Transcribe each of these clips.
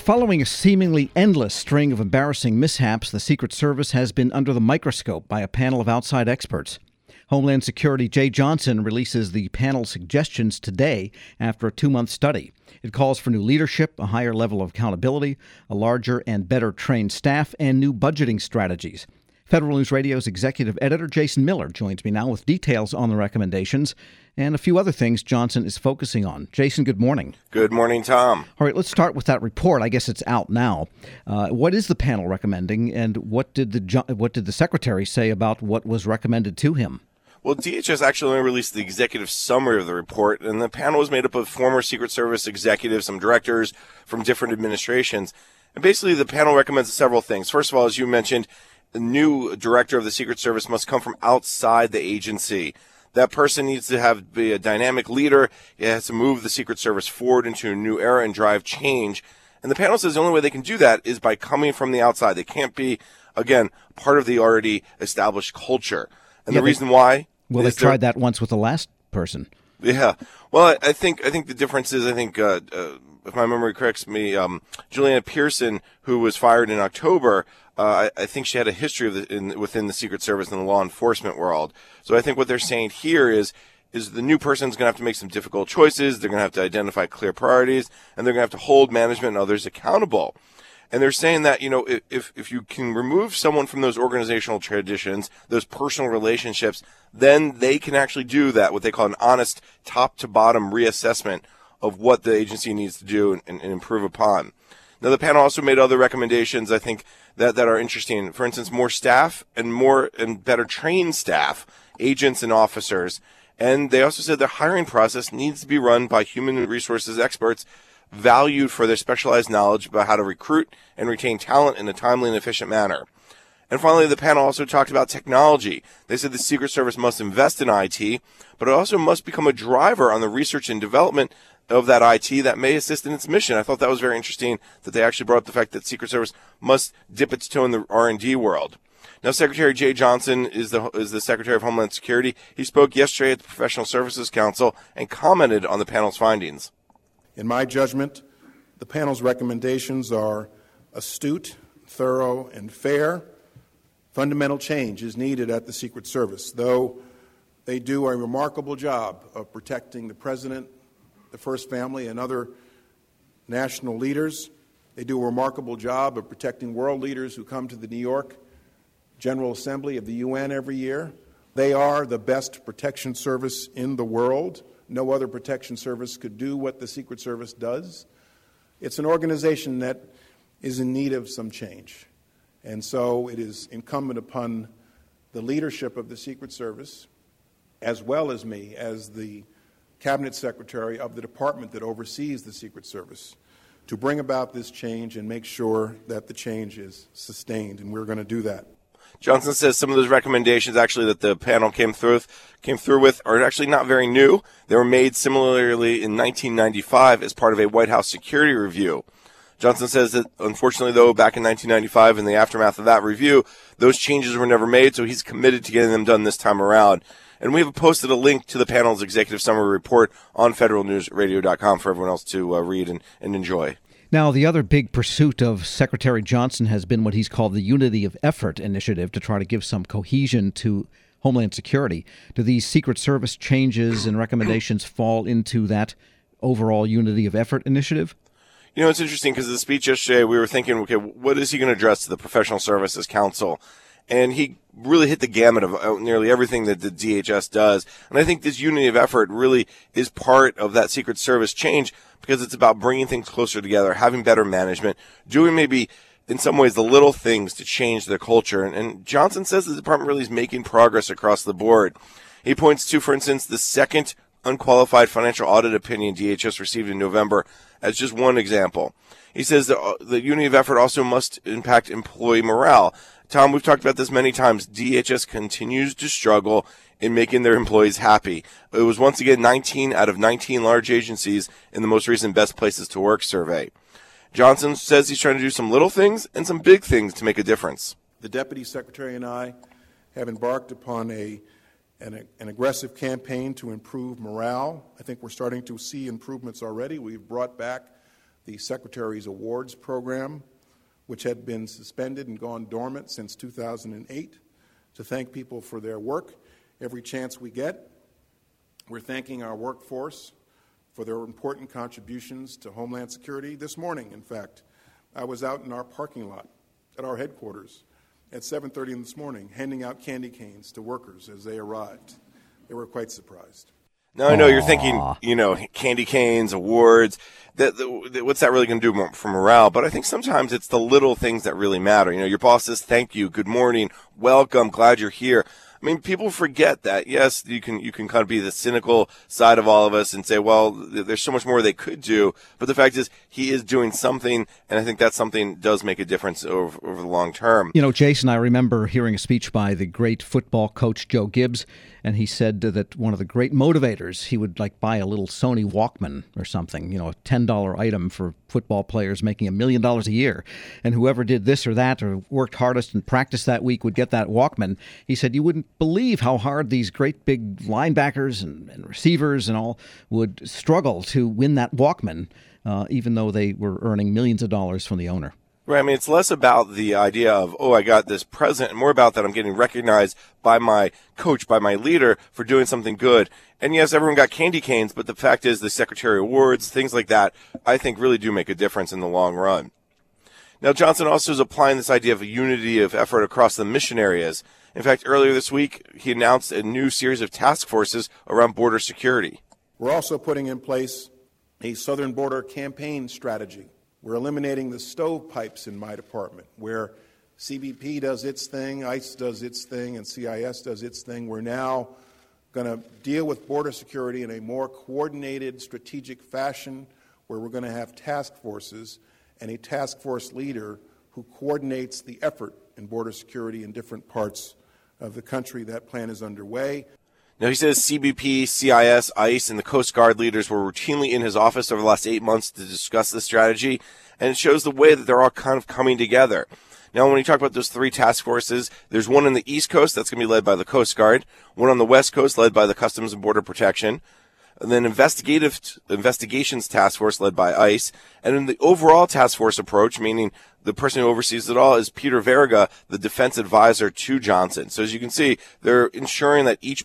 Following a seemingly endless string of embarrassing mishaps, the Secret Service has been under the microscope by a panel of outside experts. Homeland Security Jeh Johnson releases the panel's suggestions today after a 2-month study. It calls for new leadership, a higher level of accountability, a larger and better trained staff, and new budgeting strategies. Federal News Radio's executive editor Jason Miller joins me now with details on the recommendations and a few other things Johnson is focusing on. Jason, good morning. Good morning, Tom. All right, let's start with that report. I guess it's out now. What is the panel recommending, and what did the secretary say about what was recommended to him? Well, DHS actually only released the executive summary of the report, and the panel was made up of former Secret Service executives, some directors from different administrations. And basically, the panel recommends several things. First of all, as you mentioned, the new director of the Secret Service must come from outside the agency. That person needs to be a dynamic leader. It has to move the Secret Service forward into a new era and drive change. And the panel says the only way they can do that is by coming from the outside. They can't be, again, part of the already established culture. And the reason why... Well, they tried that once with the last person. Yeah. Well, I think the difference is, if my memory corrects me, Juliana Pearson, who was fired in October, I think she had a history within the Secret Service and the law enforcement world. So I think what they're saying here is the new person's going to have to make some difficult choices. They're going to have to identify clear priorities, and they're going to have to hold management and others accountable. And they're saying that, if you can remove someone from those organizational traditions, those personal relationships, then they can actually do that, what they call an honest top-to-bottom reassessment of what the agency needs to do and improve upon. Now, the panel also made other recommendations, I think, that are interesting. For instance, more staff and better trained staff, agents and officers. And they also said the hiring process needs to be run by human resources experts valued for their specialized knowledge about how to recruit and retain talent in a timely and efficient manner. And finally, the panel also talked about technology. They said the Secret Service must invest in IT, but it also must become a driver on the research and development of that IT that may assist in its mission. I thought that was very interesting that they actually brought up the fact that Secret Service must dip its toe in the R&D world. Now, Secretary Jeh Johnson is the Secretary of Homeland Security. He spoke yesterday at the Professional Services Council and commented on the panel's findings. In my judgment, the panel's recommendations are astute, thorough, and fair. Fundamental change is needed at the Secret Service, though they do a remarkable job of protecting the President, the First Family, and other national leaders. They do a remarkable job of protecting world leaders who come to the New York General Assembly of the UN every year. They are the best protection service in the world. No other protection service could do what the Secret Service does. It's an organization that is in need of some change. And so it is incumbent upon the leadership of the Secret Service, as well as me, as the Cabinet Secretary of the department that oversees the Secret Service, to bring about this change and make sure that the change is sustained. And we're going to do that. Johnson says some of those recommendations actually that the panel came through with are actually not very new. They were made similarly in 1995 as part of a White House security review. Johnson says that, unfortunately, though, back in 1995, in the aftermath of that review, those changes were never made, so he's committed to getting them done this time around. And we have posted a link to the panel's executive summary report on federalnewsradio.com for everyone else to read and enjoy. Now, the other big pursuit of Secretary Johnson has been what he's called the Unity of Effort initiative to try to give some cohesion to Homeland Security. Do these Secret Service changes and recommendations fall into that overall Unity of Effort initiative? It's interesting because the speech yesterday, we were thinking, okay, what is he going to address to the Professional Services Council? And he really hit the gamut of nearly everything that the DHS does. And I think this unity of effort really is part of that Secret Service change because it's about bringing things closer together, having better management, doing maybe in some ways the little things to change the culture. And Johnson says the department really is making progress across the board. He points to, for instance, the second unqualified financial audit opinion DHS received in November as just one example. He says the unity of effort also must impact employee morale. Tom, we've talked about this many times. DHS continues to struggle in making their employees happy. It was once again 19 out of 19 large agencies in the most recent Best Places to Work survey. Johnson says he's trying to do some little things and some big things to make a difference. The Deputy Secretary and I have embarked upon an aggressive campaign to improve morale. I think we're starting to see improvements already. We've brought back the Secretary's Awards program, which had been suspended and gone dormant since 2008, to thank people for their work every chance we get. We're thanking our workforce for their important contributions to Homeland Security. This morning, in fact, I was out in our parking lot at our headquarters at 7:30 this morning, handing out candy canes to workers as they arrived. They were quite surprised. Now, I know you're thinking, candy canes, awards, what's that really going to do for morale? But I think sometimes it's the little things that really matter. Your boss says, thank you, good morning, welcome, glad you're here. I mean, people forget that. Yes, you can kind of be the cynical side of all of us and say, well, there's so much more they could do. But the fact is, he is doing something, and I think that something does make a difference over the long term. Jason, I remember hearing a speech by the great football coach Joe Gibbs, and he said that one of the great motivators, he would buy a little Sony Walkman or something, a $10 item for football players making $1 million a year. And whoever did this or that or worked hardest and practiced that week would get that Walkman. He said you wouldn't believe how hard these great big linebackers and receivers and all would struggle to win that Walkman, even though they were earning millions of dollars from the owner. Right. I mean, it's less about the idea of, I got this present, and more about that I'm getting recognized by my coach, by my leader for doing something good. And yes, everyone got candy canes, but the fact is the Secretary Awards, things like that, I think really do make a difference in the long run. Now, Johnson also is applying this idea of a unity of effort across the mission areas. In fact, earlier this week, he announced a new series of task forces around border security. We're also putting in place a southern border campaign strategy. We're eliminating the stovepipes in my department, where CBP does its thing, ICE does its thing, and CIS does its thing. We're now going to deal with border security in a more coordinated, strategic fashion, where we're going to have task forces and a task force leader who coordinates the effort in border security in different parts of the country. That plan is underway. Now, he says CBP, CIS, ICE, and the Coast Guard leaders were routinely in his office over the last 8 months to discuss the strategy, and it shows the way that they're all kind of coming together. Now, when you talk about those 3 task forces, there's one on the East Coast that's going to be led by the Coast Guard, one on the West Coast led by the Customs and Border Protection, and then investigations task force led by ICE, and then the overall task force approach, meaning the person who oversees it all, is Peter Verga, the defense advisor to Johnson. So as you can see, they're ensuring that each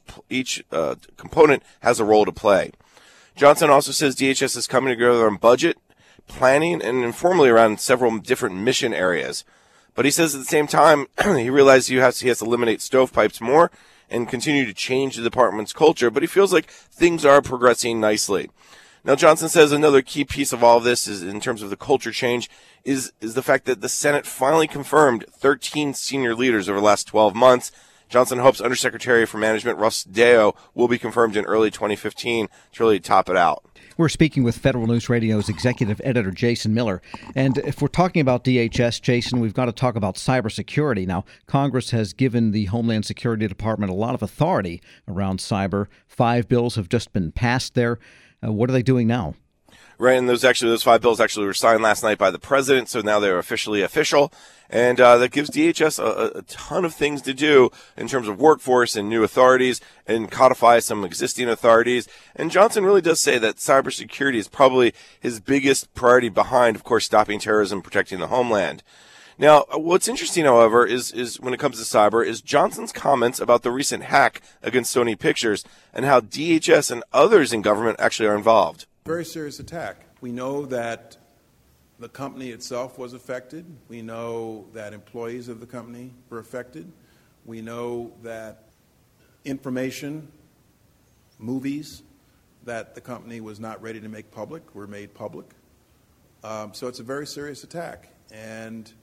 component has a role to play. Johnson also says DHS is coming together on budget, planning, and informally around several different mission areas. But he says at the same time, he realizes he has to eliminate stovepipes more and continue to change the department's culture, but he feels like things are progressing nicely. Now, Johnson says another key piece of all of this is, in terms of the culture change, is the fact that the Senate finally confirmed 13 senior leaders over the last 12 months. Johnson hopes Undersecretary for Management Russ Deo will be confirmed in early 2015 to really top it out. We're speaking with Federal News Radio's executive editor, Jason Miller. And if we're talking about DHS, Jason, we've got to talk about cybersecurity. Now, Congress has given the Homeland Security Department a lot of authority around cyber. 5 bills have just been passed there. What are they doing now? Right, and those 5 bills actually were signed last night by the president, so now they're officially official. And that gives DHS a ton of things to do in terms of workforce and new authorities and codify some existing authorities. And Johnson really does say that cybersecurity is probably his biggest priority behind, of course, stopping terrorism, protecting the homeland. Now, what's interesting, however, is when it comes to cyber, is Johnson's comments about the recent hack against Sony Pictures and how DHS and others in government actually are involved. Very serious attack. We know that the company itself was affected. We know that employees of the company were affected. We know that information, movies that the company was not ready to make public were made public. So it's a very serious attack, and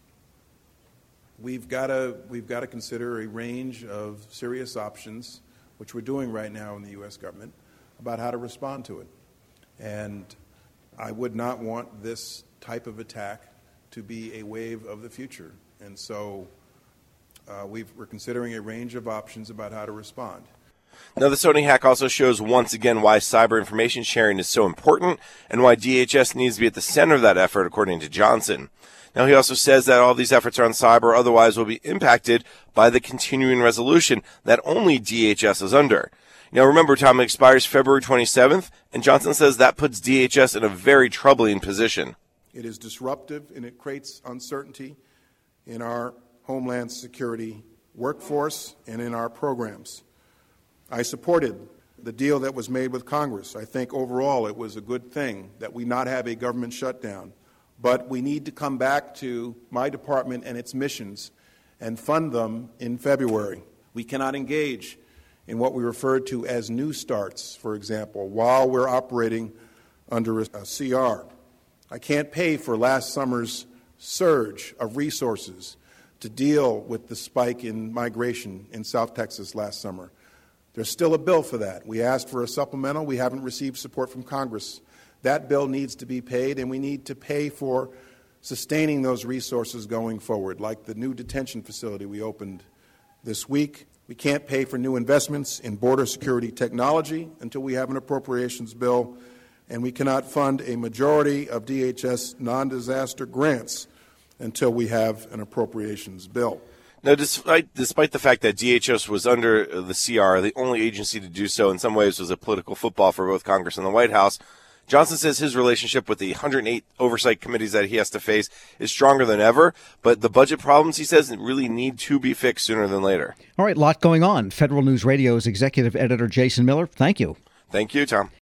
we've got to consider a range of serious options, which we're doing right now in the U.S. government, about how to respond to it. And I would not want this type of attack to be a wave of the future. And so we're considering a range of options about how to respond. Now, the Sony hack also shows once again why cyber information sharing is so important and why DHS needs to be at the center of that effort, according to Johnson. Now, he also says that all these efforts on cyber otherwise will be impacted by the continuing resolution that only DHS is under. Now, remember, Tom, it expires February 27th, and Johnson says that puts DHS in a very troubling position. It is disruptive, and it creates uncertainty in our Homeland Security workforce and in our programs. I supported the deal that was made with Congress. I think overall it was a good thing that we not have a government shutdown. But we need to come back to my department and its missions and fund them in February. We cannot engage in what we refer to as new starts, for example, while we're operating under a CR. I can't pay for last summer's surge of resources to deal with the spike in migration in South Texas last summer. There's still a bill for that. We asked for a supplemental. We haven't received support from Congress. That bill needs to be paid, and we need to pay for sustaining those resources going forward, like the new detention facility we opened this week. We can't pay for new investments in border security technology until we have an appropriations bill, and we cannot fund a majority of DHS non-disaster grants until we have an appropriations bill. Now, despite the fact that DHS was under the CR, the only agency to do so in some ways was a political football for both Congress and the White House, Johnson says his relationship with the 108 oversight committees that he has to face is stronger than ever, but the budget problems, he says, really need to be fixed sooner than later. All right, lot going on. Federal News Radio's executive editor Jason Miller, thank you. Thank you, Tom.